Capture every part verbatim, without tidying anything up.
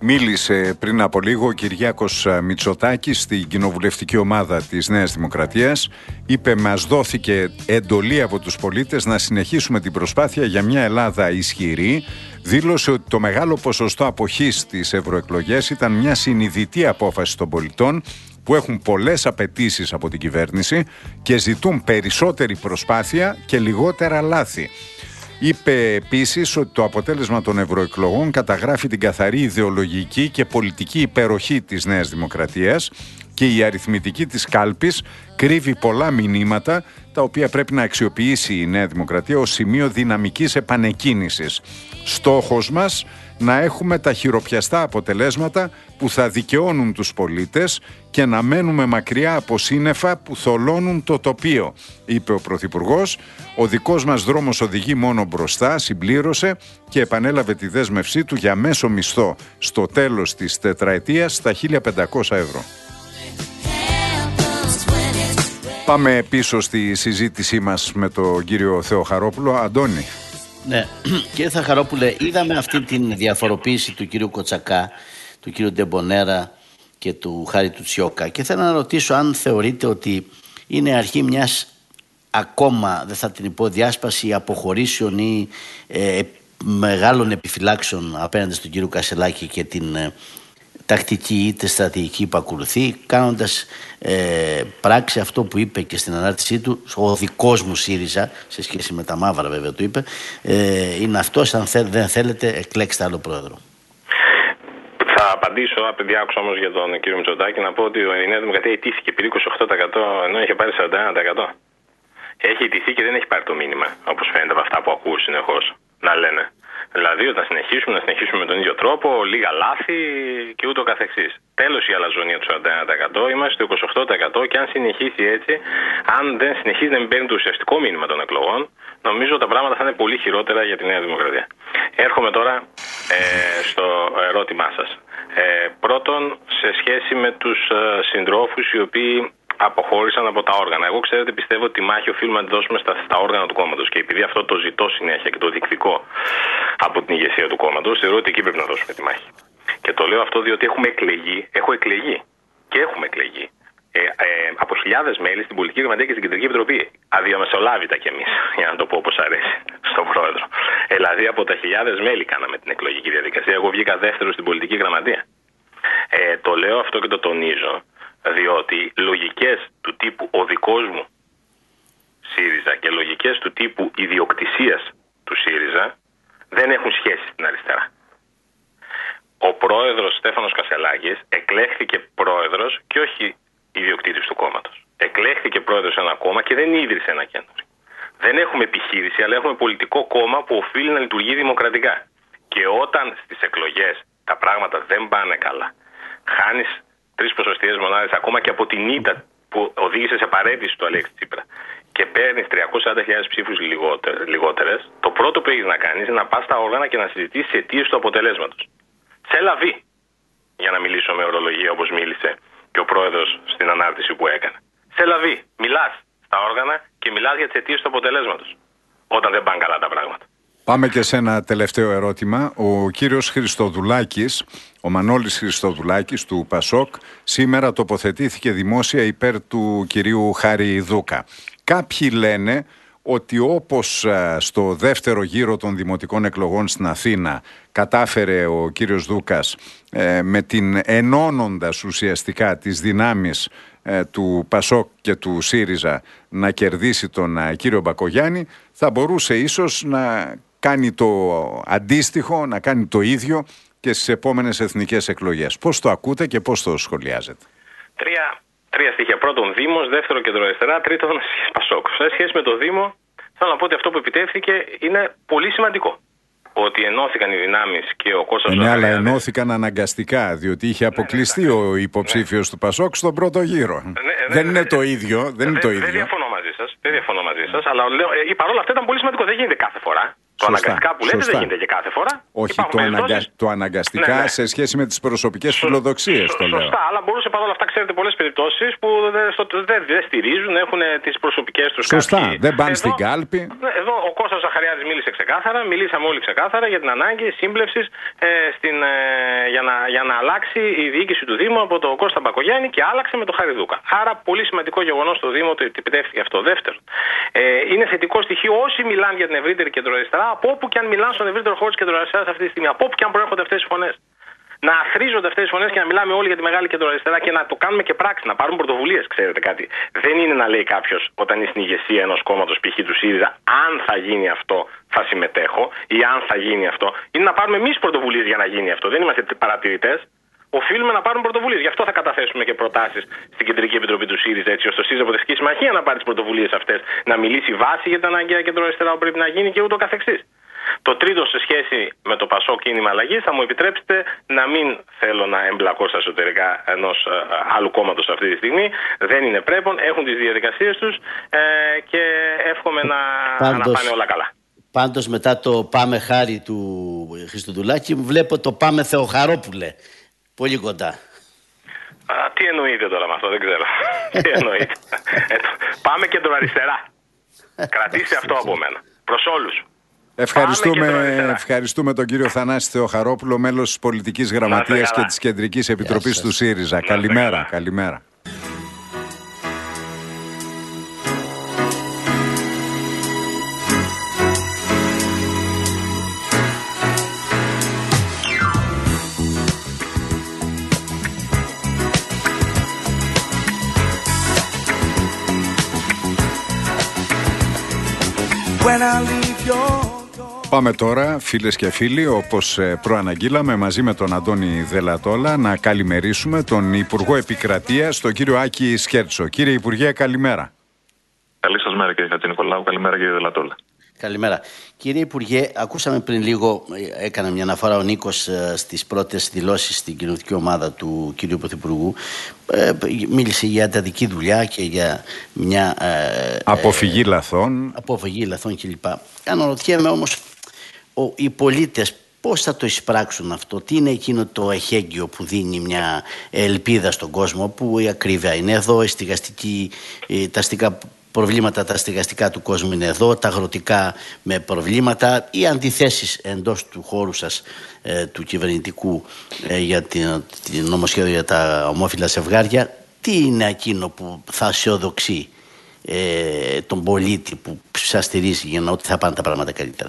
Μίλησε πριν από λίγο ο Κυριάκος Μητσοτάκης στην κοινοβουλευτική ομάδα της Νέας Δημοκρατίας. Είπε, μας δόθηκε εντολή από τους πολίτες να συνεχίσουμε την προσπάθεια για μια Ελλάδα ισχυρή. Δήλωσε ότι το μεγάλο ποσοστό αποχής στις ευρωεκλογές ήταν μια συνειδητή απόφαση των πολιτών που έχουν πολλές απαιτήσεις από την κυβέρνηση και ζητούν περισσότερη προσπάθεια και λιγότερα λάθη. Είπε επίσης ότι το αποτέλεσμα των ευρωεκλογών καταγράφει την καθαρή ιδεολογική και πολιτική υπεροχή της Νέας Δημοκρατίας και η αριθμητική της κάλπης κρύβει πολλά μηνύματα τα οποία πρέπει να αξιοποιήσει η Νέα Δημοκρατία ως σημείο δυναμικής επανεκκίνησης. Στόχος μας να έχουμε τα χειροπιαστά αποτελέσματα που θα δικαιώνουν τους πολίτες και να μένουμε μακριά από σύννεφα που θολώνουν το τοπίο, είπε ο Πρωθυπουργός. Ο δικός μας δρόμος οδηγεί μόνο μπροστά, συμπλήρωσε και επανέλαβε τη δέσμευσή του για μέσο μισθό στο τέλος της τετραετίας στα χίλια πεντακόσια ευρώ. Πάμε πίσω στη συζήτησή μας με τον κύριο Θεοχαρόπουλο. Αντώνη. Ναι, κύριε Θεοχαρόπουλε, είδαμε αυτή την διαφοροποίηση του κύριου Κοτσακά, του κύριου Ντεμπονέρα και του Χάρη του Τσιόκα και θέλω να ρωτήσω αν θεωρείτε ότι είναι αρχή μιας ακόμα, δεν θα την πω διάσπαση αποχωρήσεων ή ε, μεγάλων επιφυλάξεων απέναντι στον κύριο Κασελάκη και την ε, τακτική είτε στρατηγική που ακολουθεί, κάνοντας ε, πράξη αυτό που είπε και στην ανάρτησή του ο δικός μου ΣΥΡΙΖΑ, σε σχέση με τα μαύρα βέβαια του είπε, ε, είναι αυτός, αν θέλ, δεν θέλετε εκλέξτε άλλο πρόεδρο. Θα απαντήσω, επειδή άκουσα όμως για τον κύριο Μητσοτάκη, να πω ότι η Νέα Δημοκρατία ιτήθηκε περί είκοσι οκτώ τοις εκατό ενώ είχε πάρει σαράντα ένα τοις εκατό. Έχει ιτηθεί και δεν έχει πάρει το μήνυμα, όπως φαίνεται από αυτά που ακούω συνεχώς να λένε. Δηλαδή ότι να συνεχίσουμε, να συνεχίσουμε με τον ίδιο τρόπο, λίγα λάθη και ούτω καθεξής. Τέλος η αλαζονία του σαράντα ένα τοις εκατό, είμαστε στο είκοσι οκτώ τοις εκατό και αν συνεχίσει έτσι, αν δεν συνεχίσει να μην παίρνει το ουσιαστικό μήνυμα των εκλογών, νομίζω τα πράγματα θα είναι πολύ χειρότερα για τη Νέα Δημοκρατία. Έρχομαι τώρα ε, στο ερώτημά σας. Ε, πρώτον, σε σχέση με τους ε, συντρόφους οι οποίοι αποχώρησαν από τα όργανα. Εγώ ξέρετε πιστεύω ότι τη μάχη οφείλουμε να τη δώσουμε στα, στα όργανα του κόμματος και επειδή αυτό το ζητώ συνέχεια και το διεκδικώ από την ηγεσία του κόμματος, θεωρώ ότι εκεί πρέπει να δώσουμε τη μάχη. Και το λέω αυτό διότι έχουμε εκλεγεί, έχω εκλεγεί και έχουμε εκλεγεί ε, ε, από χιλιάδες μέλη στην Πολιτική Γραμματεία και στην Κεντρική Επιτροπή. Αδιαμεσολάβητα κι εμείς, για να το πω όπως αρέσει στον πρόεδρο. Ε, δηλαδή από τα χιλιάδες μέλη κάναμε την εκλογική διαδικασία. Εγώ βγήκα δεύτερο στην Πολιτική Γραμματεία. Ε, το λέω αυτό και το τονίζω. Διότι λογικές του τύπου ο δικός μου ΣΥΡΙΖΑ και λογικές του τύπου ιδιοκτησίας του ΣΥΡΙΖΑ δεν έχουν σχέση στην αριστερά. Ο πρόεδρος Στέφανος Κασελάκης εκλέχθηκε πρόεδρος και όχι ιδιοκτήτης του κόμματος. Εκλέχθηκε πρόεδρος σε ένα κόμμα και δεν ίδρυσε ένα κέντρο. Δεν έχουμε επιχείρηση, αλλά έχουμε πολιτικό κόμμα που οφείλει να λειτουργεί δημοκρατικά. Και όταν στις εκλογές τα πράγματα δεν πάνε καλά, χάνεις τρεις ποσοστιαίες μονάδες ακόμα και από την ήττα που οδήγησε σε παρέτηση του Αλέξη Τσίπρα και παίρνεις τριακόσιες σαράντα χιλιάδες ψήφους λιγότερες, το πρώτο που έχεις να κάνεις είναι να πας στα όργανα και να συζητήσεις αιτίες του αποτελέσματος. Σε λαβή, για να μιλήσω με ορολογία όπως μίλησε και ο πρόεδρος στην ανάρτηση που έκανε. Σε λαβή, μιλάς στα όργανα και μιλάς για τις αιτίες του αποτελέσματος όταν δεν πάνε καλά τα πράγματα. Πάμε και σε ένα τελευταίο ερώτημα. Ο κύριος Χριστοδουλάκης, ο Μανώλης Χριστοδουλάκης του Πασόκ, σήμερα τοποθετήθηκε δημόσια υπέρ του κυρίου Χάρη Δούκα. Κάποιοι λένε ότι όπως στο δεύτερο γύρο των δημοτικών εκλογών στην Αθήνα κατάφερε ο κύριος Δούκας ε, με την ενώνοντας ουσιαστικά τις δυνάμεις ε, του Πασόκ και του ΣΥΡΙΖΑ να κερδίσει τον ε, κύριο Μπακογιάννη, θα μπορούσε ίσως να κάνει το αντίστοιχο, να κάνει το ίδιο και στις επόμενες εθνικές εκλογές. Πώς το ακούτε και πώς το σχολιάζετε? Τρία, τρία στοιχεία. Πρώτον, Δήμος, δεύτερο κεντροαριστερά, τρίτον Πασόκ. Σε σχέση με το Δήμο, θέλω να πω ότι αυτό που επιτεύχθηκε είναι πολύ σημαντικό. Ότι ενώθηκαν οι δυνάμεις και ο Κώστας... Ναι, αλλά ενώθηκαν αναγκαστικά, διότι είχε αποκλειστεί ναι, ναι, ο υποψήφιος ναι. του Πασόκ στον πρώτο γύρο. Ναι, ναι, δεν ναι, είναι ναι, το ίδιο. Δεν, δεν, είναι το ίδιο. δεν διαφωνώ μαζί σας, δεν διαφωνώ μαζί σας, αλλά λέω, ε, παρόλα αυτά ήταν πολύ σημαντικό. Δεν γίνεται κάθε φορά. Το αναγκαστικά που λέτε δεν γίνεται και κάθε φορά. Όχι, το, αναγκα... το αναγκαστικά ναι, ναι. σε σχέση με τις προσωπικές Σω... φιλοδοξίες το λέω. Σωστά, αλλά μπορούσε παρόλα αυτά, ξέρετε, πολλές περιπτώσεις που δεν, στο, δεν, δεν στηρίζουν, έχουν τις προσωπικές τους. Σωστά, κάποιοι. δεν πάνε εδώ, στην κάλπη. Εδώ ο Κώστας Ζαχαριάδης μίλησε ξεκάθαρα, μιλήσαμε όλοι ξεκάθαρα για την ανάγκη σύμπλευσης ε, στην, ε, για, να, για να αλλάξει η διοίκηση του Δήμου από τον Κώστα Μπακογιάννη και άλλαξε με τον Χαριδούκα. Άρα πολύ σημαντικό γεγονός στο Δήμο ότι επιτεύχθηκε αυτό. Δεύτερον, ε, είναι θετικό στοιχείο όσοι μιλάνε για την ευρύτερη κεντροαριστερά, από όπου και αν μιλάνε στον ευρύτερο χώρο της κεντροαριστεράς αυτή τη στιγμή, από όπου και αν προέρχονται αυτές τις φωνές. Να αθροίζονται αυτές τις φωνές και να μιλάμε όλοι για τη μεγάλη κεντροαριστερά και να το κάνουμε και πράξη, να πάρουν πρωτοβουλίες. Ξέρετε κάτι. Δεν είναι να λέει κάποιος όταν είναι στην ηγεσία ενός κόμματος, π.χ. του ΣΥΡΙΖΑ, αν θα γίνει αυτό θα συμμετέχω ή αν θα γίνει αυτό. Είναι να πάρουμε εμείς πρωτοβουλίες για να γίνει αυτό. Δεν είμαστε παρατηρητές. Οφείλουμε να πάρουμε πρωτοβουλίες. Γι' αυτό θα καταθέσουμε και προτάσεις στην Κεντρική Επιτροπή του ΣΥΡΙΖΑ, έτσι ώστε η ΣΥΡΙΖΑ Προοδευτική Συμμαχία να πάρει τις πρωτοβουλίες αυτές, να μιλήσει βάση για την αναγκαία κεντροαριστερά που πρέπει να γίνει και ούτω καθεξής. Το τρίτο, σε σχέση με το Πασόκ Κίνημα Αλλαγής, θα μου επιτρέψετε να μην θέλω να εμπλακώ στα εσωτερικά ενός άλλου κόμματος αυτή τη στιγμή. Δεν είναι πρέπον, έχουν τις διαδικασίες τους ε, και εύχομαι να, πάντως, να πάνε όλα καλά. Πάντως μετά το πάμε χάρη του Χριστοδουλάκη βλέπω το πάμε Θεοχαρόπουλε. Πολύ κοντά. Α, τι εννοείτε τώρα με αυτό, δεν ξέρω. Τι εννοείτε. ε, πάμε κεντροαριστερά. Κρατήστε αυτό από μένα. Προς όλους. Ευχαριστούμε, ευχαριστούμε τον κύριο Θανάση Θεοχαρόπουλο, μέλος της Πολιτικής Γραμματείας και της Κεντρικής Επιτροπής του ΣΥΡΙΖΑ. Καλημέρα, καλημέρα. When I leave your... Πάμε τώρα, φίλες και φίλοι, όπως προαναγγείλαμε, μαζί με τον Αντώνη Δελατόλα, να καλημερίσουμε τον Υπουργό Επικρατείας, τον κύριο Άκη Σκέρτσο. Κύριε Υπουργέ, καλημέρα. Καλή σας μέρα, κύριε Χατζηνικολάου. Καλημέρα, κύριε Δελατόλα. Καλημέρα. Κύριε Υπουργέ, ακούσαμε πριν λίγο, έκανε μια αναφορά ο Νίκος στις πρώτες δηλώσεις στην κοινωνική ομάδα του κυρίου Πρωθυπουργού. Ε, μίλησε για εντατική δουλειά και για μια... Ε, αποφυγή λαθών. Αποφυγή λαθών κλπ. Αναρωτιέμαι όμως, ο, οι πολίτες πώς θα το εισπράξουν αυτό, τι είναι εκείνο το εχέγγυο που δίνει μια ελπίδα στον κόσμο, που η ακρίβεια είναι εδώ, η στιγαστική, τα αστικά προβλήματα, τα στεγαστικά του κόσμου είναι εδώ, τα αγροτικά με προβλήματα, οι αντιθέσεις εντός του χώρου σας ε, του κυβερνητικού ε, για την, την νομοσχέδιο για τα ομόφυλα ζευγάρια. Τι είναι εκείνο που θα αισιοδοξεί ε, τον πολίτη που σας στηρίζει για να ότι θα πάνε τα πράγματα καλύτερα?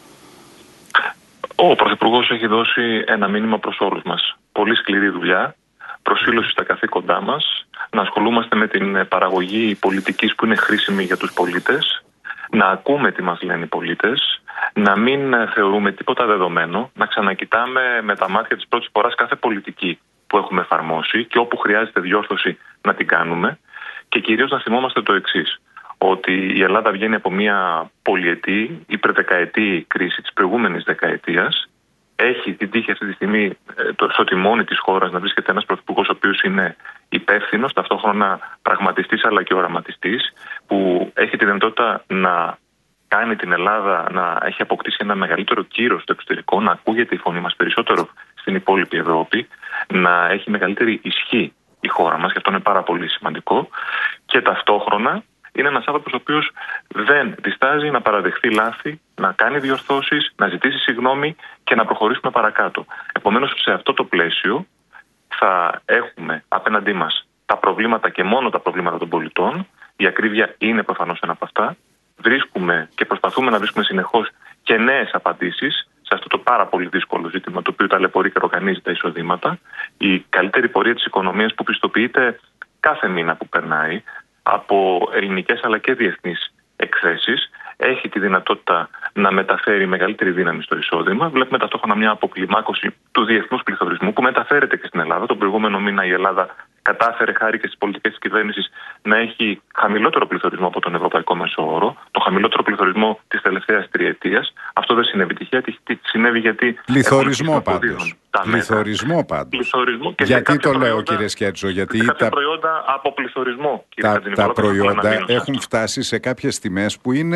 Ο Πρωθυπουργός έχει δώσει ένα μήνυμα προς όλους μας. Πολύ σκληρή δουλειά, προσήλωση στα καθήκοντά μας, να ασχολούμαστε με την παραγωγή πολιτικής που είναι χρήσιμη για τους πολίτες, να ακούμε τι μας λένε οι πολίτες, να μην θεωρούμε τίποτα δεδομένο, να ξανακοιτάμε με τα μάτια της πρώτης φοράς κάθε πολιτική που έχουμε εφαρμόσει και όπου χρειάζεται διόρθωση να την κάνουμε, και κυρίως να θυμόμαστε το εξής, ότι η Ελλάδα βγαίνει από μια πολυετή, υπερδεκαετή κρίση της προηγούμενης δεκαετίας. Έχει την τύχη αυτή τη στιγμή το, στο τιμόνι της χώρας να βρίσκεται ένας πρωθυπουργός ο οποίος είναι υπεύθυνος, ταυτόχρονα πραγματιστής αλλά και οραματιστής, που έχει τη δυνατότητα να κάνει την Ελλάδα να έχει αποκτήσει ένα μεγαλύτερο κύρος στο εξωτερικό, να ακούγεται η φωνή μας περισσότερο στην υπόλοιπη Ευρώπη, να έχει μεγαλύτερη ισχύ η χώρα μας, και αυτό είναι πάρα πολύ σημαντικό, και ταυτόχρονα είναι ένας άνθρωπος ο οποίος δεν διστάζει να παραδεχθεί λάθη, να κάνει διορθώσεις, να ζητήσει συγγνώμη και να προχωρήσουμε παρακάτω. Επομένως, σε αυτό το πλαίσιο θα έχουμε απέναντί μας τα προβλήματα και μόνο τα προβλήματα των πολιτών. Η ακρίβεια είναι προφανώς ένα από αυτά. Βρίσκουμε και προσπαθούμε να βρίσκουμε συνεχώς και νέες απαντήσεις σε αυτό το πάρα πολύ δύσκολο ζήτημα, το οποίο ταλαιπωρεί και ροκανίζει τα εισοδήματα. Η καλύτερη πορεία της οικονομίας που πιστοποιείται κάθε μήνα που περνάει από ελληνικές αλλά και διεθνείς εκθέσεις, έχει τη δυνατότητα να μεταφέρει μεγαλύτερη δύναμη στο εισόδημα. Βλέπουμε ταυτόχρονα μια αποκλιμάκωση του διεθνούς πληθωρισμού που μεταφέρεται και στην Ελλάδα. Τον προηγούμενο μήνα η Ελλάδα κατάφερε, χάρη και στις πολιτικές της κυβέρνησης, να έχει χαμηλότερο πληθωρισμό από τον ευρωπαϊκό μέσο όρο, τον χαμηλότερο πληθωρισμό της τελευταίας τριετίας. Αυτό δεν συνέβη τυχαία, συνέβη γιατί. Πληθωρισμό πάντως. Πληθωρισμό πάντως. Πληθωρισμό και γιατί το προϊόντα, λέω, κύριε Σκέρτσο, γιατί σε κάποια τα προϊόντα από πληθωρισμό. Τα, τα προϊόντα έχουν φτάσει σε κάποιες τιμές που είναι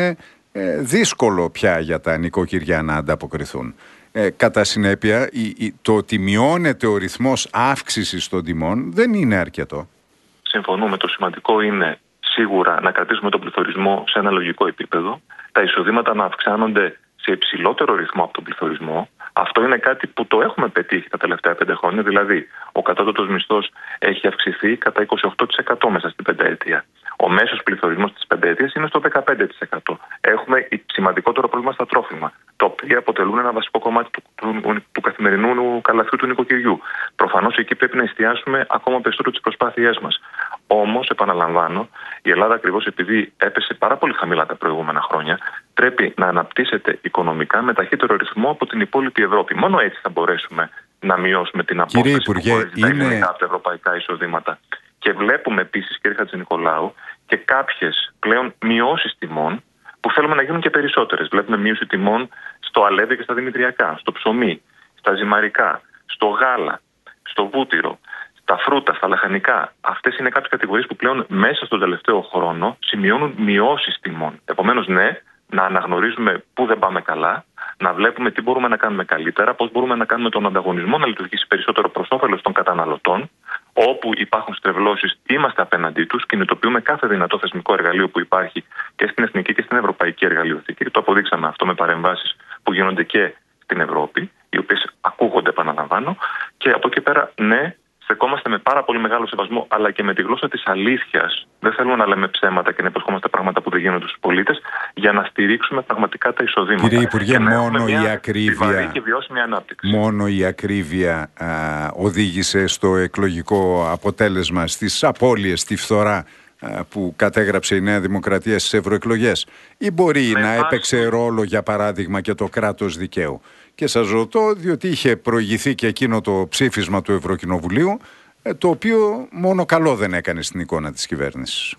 ε, δύσκολο πια για τα νοικοκυριά να ανταποκριθούν. Ε, κατά συνέπεια, η, η, το ότι μειώνεται ο ρυθμός αύξησης των τιμών δεν είναι αρκετό. Συμφωνούμε. Το σημαντικό είναι σίγουρα να κρατήσουμε τον πληθωρισμό σε ένα λογικό επίπεδο, τα εισοδήματα να αυξάνονται σε υψηλότερο ρυθμό από τον πληθωρισμό. Αυτό είναι κάτι που το έχουμε πετύχει τα τελευταία πέντε χρόνια. Δηλαδή, ο κατώτατος μισθός έχει αυξηθεί κατά είκοσι οκτώ τοις εκατό μέσα στην πενταετία. Ο μέσος πληθωρισμός της πενταετίας είναι στο δεκαπέντε τοις εκατό. Έχουμε σημαντικότερο πρόβλημα στα τρόφιμα, τα οποία αποτελούν ένα βασικό κομμάτι του, του, του καθημερινού καλαθιού του νοικοκυριού. Προφανώς εκεί πρέπει να εστιάσουμε ακόμα περισσότερο τις προσπάθειές μας. Όμως, επαναλαμβάνω, η Ελλάδα, ακριβώς επειδή έπεσε πάρα πολύ χαμηλά τα προηγούμενα χρόνια, πρέπει να αναπτύσσεται οικονομικά με ταχύτερο ρυθμό από την υπόλοιπη Ευρώπη. Μόνο έτσι θα μπορέσουμε να μειώσουμε την απόσταση Υπουργέ, που μπορεί είναι... από τα ευρωπαϊκά εισοδήματα. Και βλέπουμε επίσης, κύριε Χατζηνικολάου, και κάποιες πλέον μειώσεις τιμών που θέλουμε να γίνουν και περισσότερες. Βλέπουμε μείωση τιμών στο αλεύρι και στα δημητριακά, στο ψωμί, στα ζυμαρικά, στο γάλα, στο βούτυρο, στα φρούτα, στα λαχανικά. Αυτές είναι κάποιες κατηγορίες που πλέον μέσα στον τελευταίο χρόνο σημειώνουν μειώσεις τιμών. Επομένως, ναι, να αναγνωρίζουμε πού δεν πάμε καλά, να βλέπουμε τι μπορούμε να κάνουμε καλύτερα, πώς μπορούμε να κάνουμε τον ανταγωνισμό να λειτουργήσει περισσότερο προς όφελος των καταναλωτών. Όπου υπάρχουν στρεβλώσεις, είμαστε απέναντί τους, κινητοποιούμε κάθε δυνατό θεσμικό εργαλείο που υπάρχει και στην εθνική και στην ευρωπαϊκή εργαλειοθήκη. Και το αποδείξαμε αυτό με παρεμβάσεις που γίνονται και στην Ευρώπη, οι οποίες ακούγονται, επαναλαμβάνω. Και από εκεί πέρα, ναι, στεκόμαστε με πάρα πολύ μεγάλο σεβασμό, αλλά και με τη γλώσσα της αλήθειας. Δεν θέλουμε να λέμε ψέματα και να υποσχόμαστε πράγματα που δεν γίνονται στους πολίτες, για να στηρίξουμε πραγματικά τα εισοδήματα. Κύριε Υπουργέ, μόνο η ακρίβεια, και βιώσιμη ανάπτυξη. μόνο η ακρίβεια α, οδήγησε στο εκλογικό αποτέλεσμα, στις απώλειες, στη φθορά α, που κατέγραψε η Νέα Δημοκρατία στις ευρωεκλογές, ή μπορεί με να έπαιξε ρόλο, για παράδειγμα, και το κράτος δικαίου? Και σας ρωτώ, διότι είχε προηγηθεί και εκείνο το ψήφισμα του Ευρωκοινοβουλίου, το οποίο μόνο καλό δεν έκανε στην εικόνα της κυβέρνησης.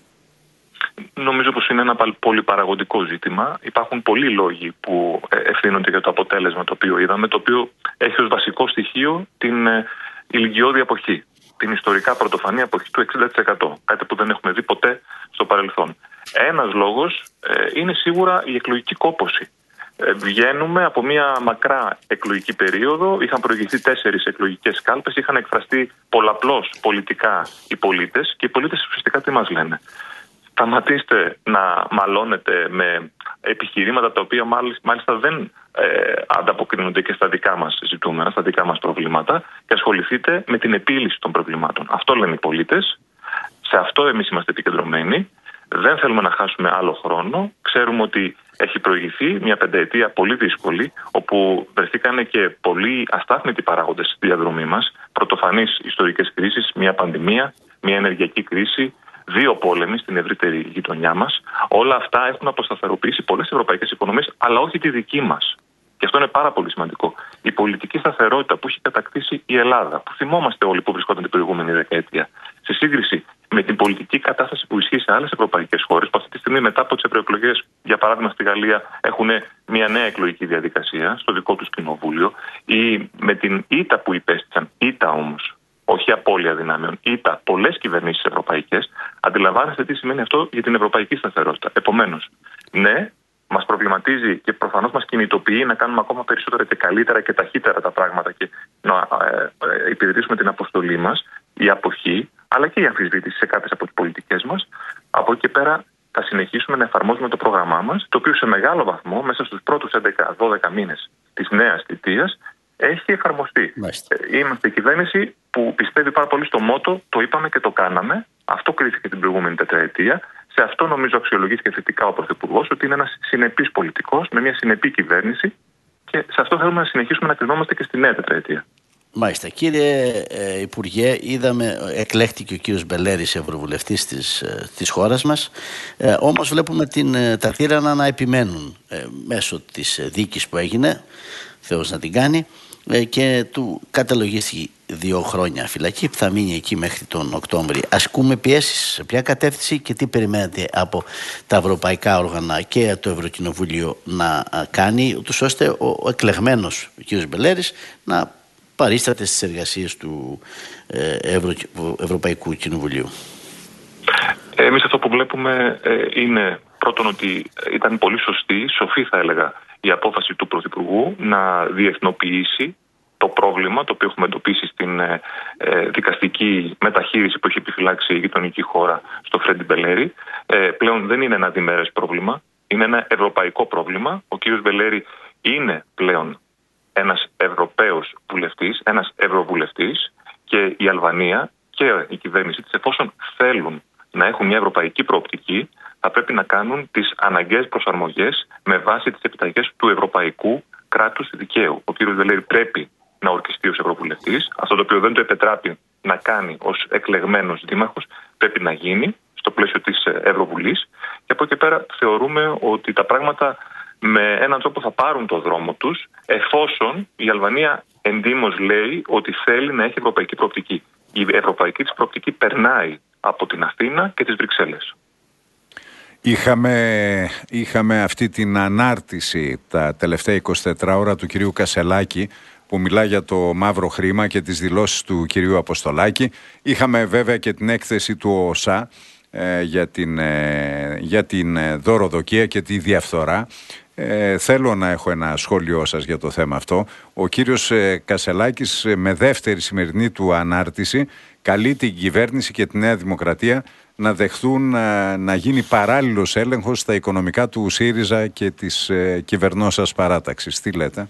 Νομίζω πως είναι ένα πολύ παραγωγικό ζήτημα. Υπάρχουν πολλοί λόγοι που ευθύνονται για το αποτέλεσμα το οποίο είδαμε, το οποίο έχει ως βασικό στοιχείο την ηλικιώδη αποχή. Την ιστορικά πρωτοφανή αποχή του εξήντα τοις εκατό. Κάτι που δεν έχουμε δει ποτέ στο παρελθόν. Ένας λόγος είναι σίγουρα η εκλογική κόπωση. Βγαίνουμε από μια μακρά εκλογική περίοδο, είχαν προηγηθεί τέσσερις εκλογικές κάλπες, είχαν εκφραστεί πολλαπλώς πολιτικά οι πολίτες και οι πολίτες ουσιαστικά τι μας λένε? Σταματήστε να μαλώνετε με επιχειρήματα τα οποία μάλιστα δεν ε, ανταποκρίνονται και στα δικά μας ζητούμενα, στα δικά μας προβλήματα και ασχοληθείτε με την επίλυση των προβλημάτων. Αυτό λένε οι πολίτες, σε αυτό εμείς είμαστε επικεντρωμένοι. Δεν θέλουμε να χάσουμε άλλο χρόνο. Ξέρουμε ότι έχει προηγηθεί μια πενταετία πολύ δύσκολη, όπου βρεθήκαν και πολλοί αστάθμητοι παράγοντες στη διαδρομή μας. Πρωτοφανείς ιστορικές κρίσεις, μια πανδημία, μια ενεργειακή κρίση, δύο πόλεμοι στην ευρύτερη γειτονιά μας. Όλα αυτά έχουν αποσταθεροποιήσει πολλές ευρωπαϊκές οικονομίες, αλλά όχι τη δική μας. Και αυτό είναι πάρα πολύ σημαντικό. Η πολιτική σταθερότητα που έχει κατακτήσει η Ελλάδα, που θυμόμαστε όλοι που βρισκόταν την προηγούμενη δεκαετία, σε σύγκριση με την πολιτική κατάσταση που ισχύει σε άλλες ευρωπαϊκές χώρες, που αυτή τη στιγμή μετά από τις ευρωεκλογές, για παράδειγμα στη Γαλλία, έχουν μια νέα εκλογική διαδικασία στο δικό τους κοινοβούλιο, ή με την ήττα που υπέστησαν, ήττα όμως, όχι απώλεια δυνάμεων, ήττα πολλές κυβερνήσεις ευρωπαϊκές, αντιλαμβάνεστε τι σημαίνει αυτό για την ευρωπαϊκή σταθερότητα. Επομένως, ναι, μας προβληματίζει και προφανώς μας κινητοποιεί να κάνουμε ακόμα περισσότερα και καλύτερα και ταχύτερα τα πράγματα και να ε, ε, υπηρετήσουμε την αποστολή μας, η αποχή, αλλά και η αμφισβήτηση σε κάποιες από τις πολιτικές μας. Από εκεί και πέρα θα συνεχίσουμε να εφαρμόζουμε το πρόγραμμά μας, το οποίο σε μεγάλο βαθμό μέσα στους πρώτους έντεκα δώδεκα μήνες της νέας θητείας έχει εφαρμοστεί. Μάλιστα. Είμαστε η κυβέρνηση που πιστεύει πάρα πολύ στο μότο, το είπαμε και το κάναμε. Αυτό κρίθηκε την προηγούμενη τετραετία. Σε αυτό νομίζω αξιολογήθηκε θετικά ο Πρωθυπουργός, ότι είναι ένας συνεπής πολιτικός με μια συνεπή κυβέρνηση και σε αυτό θέλουμε να συνεχίσουμε να κρινόμαστε και στη νέα τετραετία. Μάλιστα. Κύριε ε, Υπουργέ, είδαμε, εκλέχτηκε ο κύριος Μπελέρης, ευρωβουλευτής της, ε, της χώρας μας, ε, όμως βλέπουμε την, ε, τα θύρανα να επιμένουν ε, μέσω της ε, δίκης που έγινε, Θεός να την κάνει, ε, και του καταλογίστηκε δύο χρόνια φυλακή που θα μείνει εκεί μέχρι τον Οκτώβρη. Ασκούμε πιέσεις σε ποια κατεύθυνση και τι περιμένετε από τα ευρωπαϊκά όργανα και το Ευρωκοινοβούλιο να κάνει, ούτως ώστε ο, ο εκλεγμένος ο κύριος Μπελέρης να παρίσταται στις εργασίες του ε, Ευρω... Ευρωπαϊκού Κοινοβουλίου? Εμείς αυτό που βλέπουμε ε, είναι Πρώτον, ότι ήταν πολύ σωστή, σοφή θα έλεγα, η απόφαση του Πρωθυπουργού να διεθνοποιήσει το πρόβλημα το οποίο έχουμε εντοπίσει στην ε, ε, δικαστική μεταχείριση που έχει επιφυλάξει η γειτονική χώρα στο Φρέντι Μπελέρη. Ε, πλέον δεν είναι ένα διμερές πρόβλημα, είναι ένα ευρωπαϊκό πρόβλημα. Ο κ. Μπελέρη είναι πλέον ένας Ευρωπαίος βουλευτής, ένας Ευρωβουλευτής, και η Αλβανία και η κυβέρνηση της, εφόσον θέλουν να έχουν μια ευρωπαϊκή προοπτική, θα πρέπει να κάνουν τις αναγκαίες προσαρμογές με βάση τις επιταγές του ευρωπαϊκού κράτους δικαίου. Ο κ. Μπελέρη πρέπει να ορκιστεί ως Ευρωβουλευτής. Αυτό το οποίο δεν το επιτράπει να κάνει ως εκλεγμένος δήμαρχος πρέπει να γίνει στο πλαίσιο της Ευρωβουλής. Και από εκεί πέρα θεωρούμε ότι τα πράγματα με έναν τρόπο θα πάρουν το δρόμο τους, εφόσον η Αλβανία εντύμως λέει ότι θέλει να έχει ευρωπαϊκή προοπτική. Η ευρωπαϊκή της προοπτική περνάει από την Αθήνα και τις Βρυξέλλες. Είχαμε, είχαμε αυτή την ανάρτηση τα τελευταία εικοσιτέσσερις ώρα του κυρίου Κασελάκη, που μιλά για το μαύρο χρήμα και τις δηλώσεις του κυρίου Αποστολάκη. Είχαμε βέβαια και την έκθεση του ΟΣΑ ε, για την, ε, για την ε, δωροδοκία και τη διαφθορά. Ε, θέλω να έχω ένα σχόλιο σας για το θέμα αυτό. Ο κύριος ε, Κασελάκης ε, με δεύτερη σημερινή του ανάρτηση καλεί την κυβέρνηση και τη Νέα Δημοκρατία να δεχθούν ε, να γίνει παράλληλος έλεγχος στα οικονομικά του ΣΥΡΙΖΑ και της ε, κυβερνώσας παράταξης. Τι λέτε?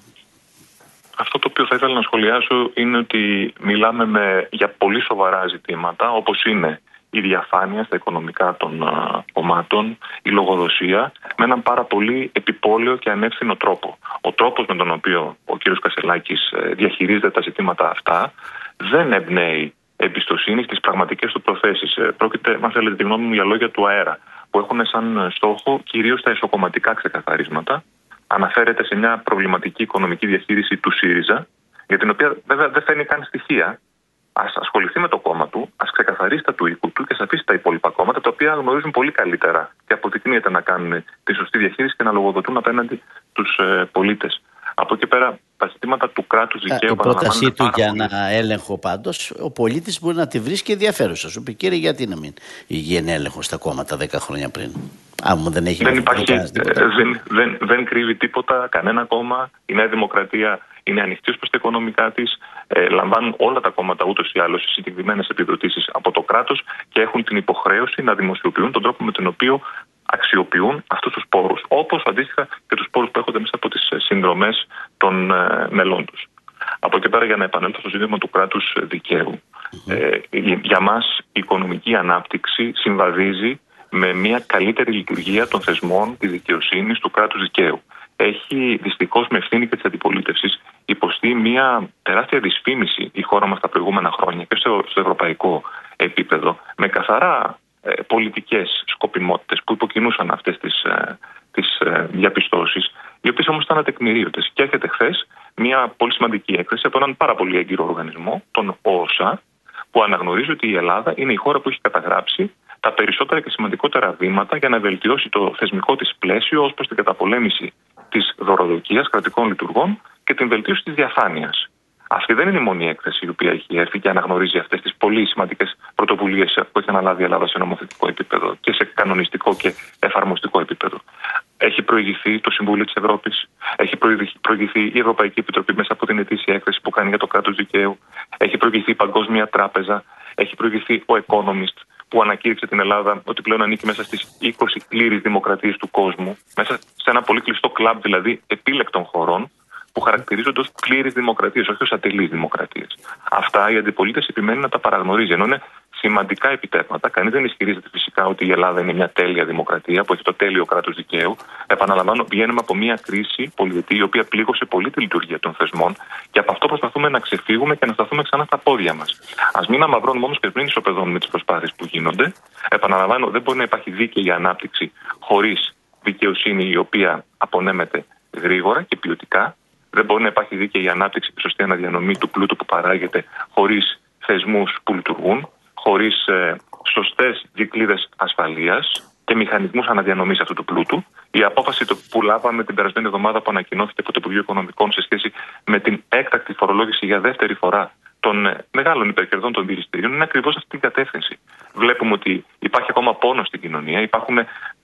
Αυτό το οποίο θα ήθελα να σχολιάσω είναι ότι μιλάμε με, για πολύ σοβαρά ζητήματα, όπως είναι η διαφάνεια στα οικονομικά των α, κομμάτων, η λογοδοσία, με έναν πάρα πολύ επιπόλαιο και ανεύθυνο τρόπο. Ο τρόπος με τον οποίο ο κ. Κασελάκης διαχειρίζεται τα ζητήματα αυτά δεν εμπνέει εμπιστοσύνη στις πραγματικές του προθέσεις. Πρόκειται, αν θέλετε τη γνώμη μου, για λόγια του αέρα, που έχουν σαν στόχο κυρίως τα εσωκομματικά ξεκαθαρίσματα. Αναφέρεται σε μια προβληματική οικονομική διαχείριση του ΣΥΡΙΖΑ, για την οποία βέβαια δεν φέρνει καν στοιχεία. Ας ασχοληθεί με το κόμμα του, ας ξεκαθαρίσει τα του οίκου του και ας αφήσει τα υπόλοιπα κόμματα, τα οποία γνωρίζουν πολύ καλύτερα και αποδεικνύεται να κάνουν τη σωστή διαχείριση και να λογοδοτούν απέναντι στους ε, πολίτες. Από εκεί πέρα, τα ζητήματα του κράτους δικαίου. Η πρότασή του για πολύ... ένα έλεγχο, πάντως, ο πολίτης μπορεί να τη βρίσκει ενδιαφέρουσα. Σου πει, κύριε, γιατί να μην γίνει έλεγχο στα κόμματα δέκα χρόνια πριν? Άμα δεν έχει δεν υπάρχει, ε, δεν, δεν, δεν κρύβει τίποτα, κανένα κόμμα. Η Νέα Δημοκρατία είναι ανοιχτή ως προς τα οικονομικά της. Ε, λαμβάνουν όλα τα κόμματα ούτως ή άλλως συγκεκριμένες επιδοτήσεις από το κράτος και έχουν την υποχρέωση να δημοσιοποιούν τον τρόπο με τον οποίο αξιοποιούν αυτούς τους πόρους. Όπως αντίστοιχα και τους πόρους που έχονται μέσα από τις συνδρομές των ε, μελών τους. Από εκεί πέρα, για να επανέλθω στο ζήτημα του κράτους δικαίου. Ε, για μας η οικονομική ανάπτυξη συμβαδίζει με μια καλύτερη λειτουργία των θεσμών, της δικαιοσύνης, του κράτους δικαίου. Έχει δυστυχώς με ευθύνη και της αντιπολίτευσης υποστεί μια τεράστια δυσφήμιση η χώρα μας τα προηγούμενα χρόνια και στο, στο ευρωπαϊκό επίπεδο, με καθαρά ε, πολιτικές σκοπιμότητες που υποκινούσαν αυτές τις, ε, τις ε, διαπιστώσεις, οι οποίες όμως ήταν ατεκμηρίωτες. Και έρχεται χθες μια πολύ σημαντική έκθεση από έναν πάρα πολύ έγκυρο οργανισμό, τον ΟΣΑ, που αναγνωρίζει ότι η Ελλάδα είναι η χώρα που έχει καταγράψει τα περισσότερα και σημαντικότερα βήματα για να βελτιώσει το θεσμικό της πλαίσιο ως προς την καταπολέμηση της δωροδοκίας κρατικών λειτουργών και την βελτίωση της διαφάνειας. Αυτή δεν είναι η μόνη έκθεση η οποία έχει έρθει και αναγνωρίζει αυτές τις πολύ σημαντικές πρωτοβουλίες που έχει αναλάβει η Ελλάδα σε νομοθετικό επίπεδο και σε κανονιστικό και εφαρμοστικό επίπεδο. Έχει προηγηθεί το Συμβούλιο της Ευρώπης, έχει προηγηθεί η Ευρωπαϊκή Επιτροπή μέσα από την ετήσια έκθεση που κάνει για το κράτος δικαίου, έχει προηγηθεί η Παγκόσμια Τράπεζα, έχει προηγηθεί ο Economist, που ανακήρυξε την Ελλάδα ότι πλέον ανήκει μέσα στις είκοσι πλήρεις δημοκρατίες του κόσμου, μέσα σε ένα πολύ κλειστό κλαμπ δηλαδή επίλεκτων χωρών, που χαρακτηρίζονται ως πλήρεις δημοκρατίες, όχι ως ατελείς δημοκρατίες. Αυτά η αντιπολίτευση επιμένει να τα παραγνωρίζει, ενώ είναι σημαντικά επιτεύγματα. Κανείς δεν ισχυρίζεται φυσικά ότι η Ελλάδα είναι μια τέλεια δημοκρατία που έχει το τέλειο κράτος δικαίου. Επαναλαμβάνω, βγαίνουμε από μια κρίση πολιτική η οποία πλήγωσε πολύ τη λειτουργία των θεσμών και από αυτό προσπαθούμε να ξεφύγουμε και να σταθούμε ξανά στα πόδια μας. Ας μην αμαυρώνουμε όμως και μην ισοπεδώνουμε τις προσπάθειες που γίνονται. Επαναλαμβάνω, δεν μπορεί να υπάρχει δίκαιη ανάπτυξη χωρίς δικαιοσύνη η οποία απονέμεται γρήγορα και ποιοτικά. Δεν μπορεί να υπάρχει δίκαιη ανάπτυξη και σωστή αναδιανομή του πλούτου που παράγεται χωρίς θεσμούς που λειτουργούν, χωρίς ε, σωστές δικλείδες ασφαλείας και μηχανισμούς αναδιανομής αυτού του πλούτου. Η απόφαση που λάβαμε την περασμένη εβδομάδα που ανακοινώθηκε από το Υπουργείο Οικονομικών σε σχέση με την έκτακτη φορολόγηση για δεύτερη φορά των ε, μεγάλων υπερκερδών των δηληστηρίων είναι ακριβώς αυτή την κατεύθυνση. Βλέπουμε ότι υπάρχει ακόμα πόνο στην κοινωνία, υπάρχουν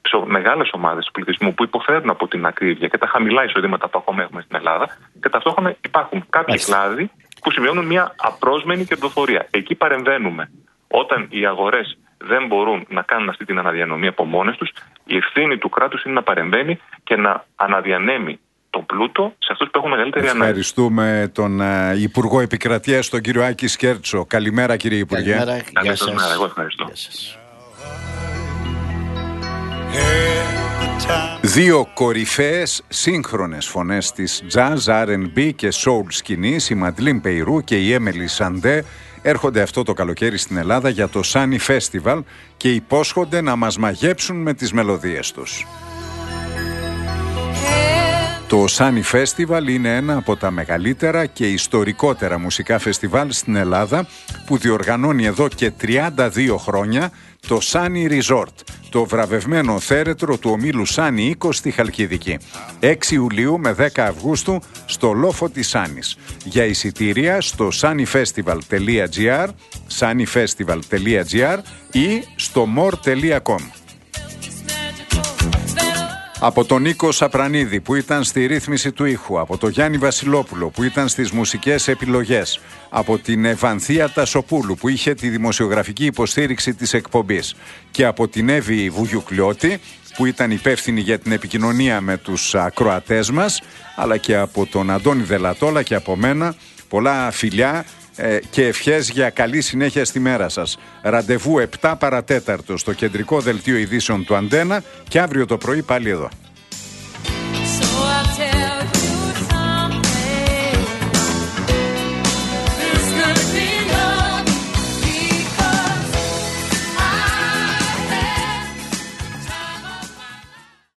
μεγάλες ομάδες του πληθυσμού που υποφέρουν από την ακρίβεια και τα χαμηλά εισοδήματα που ακόμα έχουμε στην Ελλάδα, και ταυτόχρονα υπάρχουν κάποιοι κλάδοι που σημειώνουν μια απρόσμενη κερδοφορία. Εκεί παρεμβαίνουμε. Όταν οι αγορές δεν μπορούν να κάνουν αυτή την αναδιανομή από μόνες τους, η ευθύνη του κράτους είναι να παρεμβαίνει και να αναδιανέμει τον πλούτο σε αυτούς που έχουν μεγαλύτερη ανάγκη. Ευχαριστούμε τον uh, Υπουργό Επικρατείας, τον κύριο Άκη Σκέρτσο. Καλημέρα, κύριε Υπουργέ. Καλημέρα, γεια σας. Καλημέρα, εγώ ευχαριστώ. Γεια σας. Δύο κορυφαίες σύγχρονες φωνές της jazz, αρ εντ μπι και soul σκηνής, η Μαντλίν Πεϊρού και η Έμελι Σαντέ, έρχονται αυτό το καλοκαίρι στην Ελλάδα για το Sunny Festival και υπόσχονται να μας μαγέψουν με τις μελωδίες τους. Το Sunny Festival είναι ένα από τα μεγαλύτερα και ιστορικότερα μουσικά φεστιβάλ στην Ελλάδα, που διοργανώνει εδώ και τριάντα δύο χρόνια το Sunny Resort, το βραβευμένο θέρετρο του ομίλου Sunny είκοσι στη Χαλκιδική. έξι Ιουλίου με δέκα Αυγούστου στο λόφο της Σάνης. Για εισιτήρια στο sunnyfestival τελεία gr, sunnyfestival τελεία gr ή στο more τελεία com. Από τον Νίκο Σαπρανίδη που ήταν στη ρύθμιση του ήχου, από τον Γιάννη Βασιλόπουλο που ήταν στις μουσικές επιλογές, από την Ευανθία Τασοπούλου που είχε τη δημοσιογραφική υποστήριξη της εκπομπής και από την Εύη Βουγιουκλιώτη που ήταν υπεύθυνη για την επικοινωνία με τους ακροατές μας, αλλά και από τον Αντώνη Δελατόλα και από μένα, πολλά φιλιά και ευχές για καλή συνέχεια στη μέρα σας. Ραντεβού επτά παρατέταρτο στο κεντρικό δελτίο ειδήσεων του Αντένα και αύριο το πρωί πάλι εδώ.